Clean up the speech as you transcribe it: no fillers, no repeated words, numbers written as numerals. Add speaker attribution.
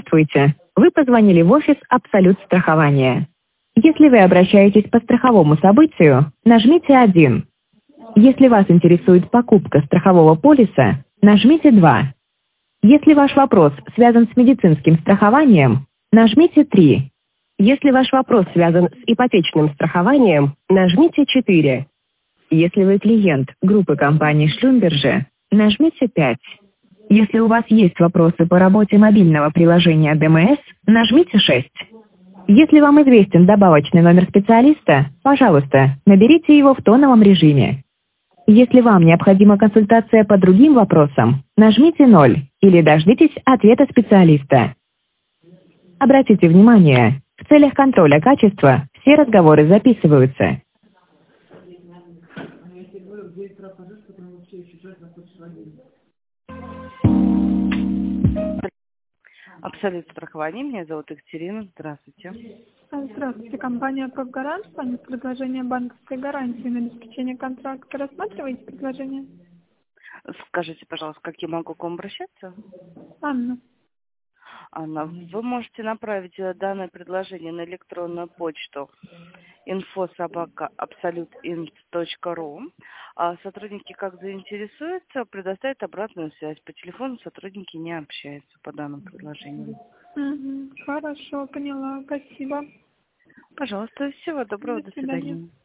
Speaker 1: Здравствуйте. Вы позвонили в офис «Абсолют страхования». Если вы обращаетесь по страховому событию, нажмите 1. Если вас интересует покупка страхового полиса, нажмите 2. Если ваш вопрос связан с медицинским страхованием, нажмите 3. Если ваш вопрос связан с ипотечным страхованием, нажмите 4. Если вы клиент группы компании Шлюмберже, нажмите 5. Если у вас есть вопросы по работе мобильного приложения ДМС, нажмите 6. Если вам известен добавочный номер специалиста, пожалуйста, наберите его в тоновом режиме. Если вам необходима консультация по другим вопросам, нажмите 0 или дождитесь ответа специалиста. Обратите внимание, в целях контроля качества все разговоры записываются.
Speaker 2: Абсолют страхование. Меня зовут Екатерина. Здравствуйте.
Speaker 3: Здравствуйте. Компания «Профгарант». С вами предложение банковской гарантии на обеспечение контракта. Рассматриваете предложение?
Speaker 2: Скажите, пожалуйста, как я могу к вам обращаться?
Speaker 3: Анна.
Speaker 2: Анна, вы можете направить данное предложение на электронную почту info@absolutint.ru. А сотрудники, как заинтересуются, предоставят обратную связь. По телефону сотрудники не общаются по данному предложению.
Speaker 3: Хорошо, поняла. Спасибо.
Speaker 2: Пожалуйста, всего доброго,
Speaker 3: До
Speaker 2: до
Speaker 3: свидания.
Speaker 2: свидания.